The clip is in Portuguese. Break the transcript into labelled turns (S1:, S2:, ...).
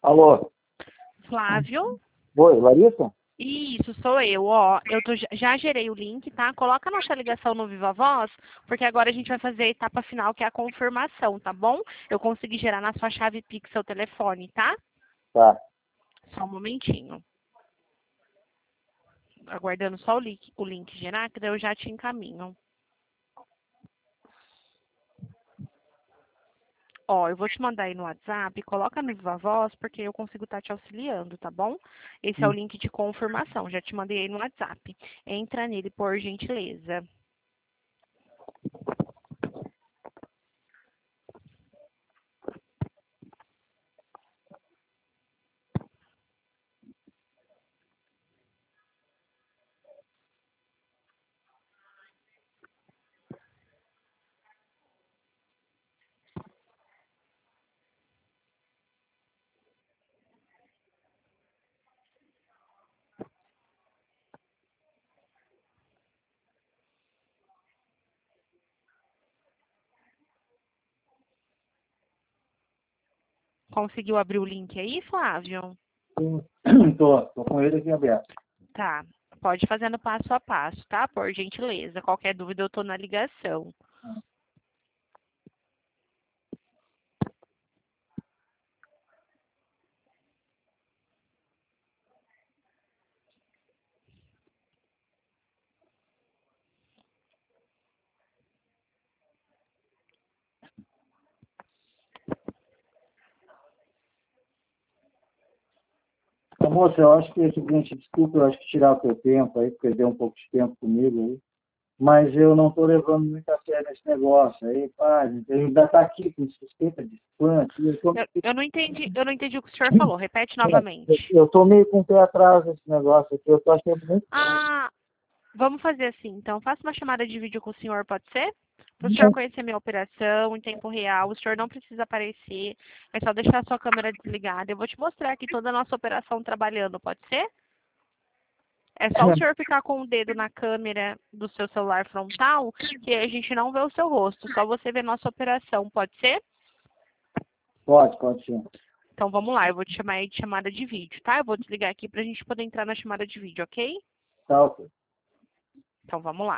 S1: Alô?
S2: Flávio?
S1: Oi, Larissa?
S2: Isso, sou eu. Ó, já gerei o link, tá? Coloca a nossa ligação no Viva Voz, porque agora a gente vai fazer a etapa final, que é a confirmação, tá bom? Eu consegui gerar na sua chave Pix seu telefone, tá?
S1: Tá.
S2: Só um momentinho. Aguardando só o link gerar, que daí eu já te encaminho. Ó, eu vou te mandar aí no WhatsApp, coloca no Viva Voz, porque eu consigo estar te auxiliando, tá bom? Esse é o link de confirmação, já te mandei aí no WhatsApp. Entra nele, por gentileza. Conseguiu abrir o link aí, Flávio?
S1: Tô com ele aqui aberto.
S2: Tá. Pode fazer no passo a passo, tá? Por gentileza. Qualquer dúvida eu tô na ligação.
S1: Moça, eu acho que é o seguinte, desculpa, eu acho que tirar o teu tempo aí, perder um pouco de tempo comigo aí, mas eu não tô levando muito a sério esse negócio aí, pá, ele ainda tá aqui com suspeita de spam aqui,
S2: Eu não entendi o que o senhor falou. Repete novamente.
S1: eu tô meio com o pé atrás nesse negócio aqui, eu tô achando muito...
S2: Ah, vamos fazer assim, então. Faça uma chamada de vídeo com o senhor, pode ser? Para o senhor conhecer minha operação em tempo real. O senhor não precisa aparecer. É só deixar a sua câmera desligada. Eu vou te mostrar aqui toda a nossa operação trabalhando, pode ser? É só o senhor ficar com o dedo na câmera do seu celular frontal, que a gente não vê o seu rosto. Só você vê nossa operação, pode ser?
S1: Pode sim.
S2: Então vamos lá, eu vou te chamar aí de chamada de vídeo, tá? Eu vou desligar aqui pra gente poder entrar na chamada de vídeo, ok?
S1: Tá, ok.
S2: Então vamos lá.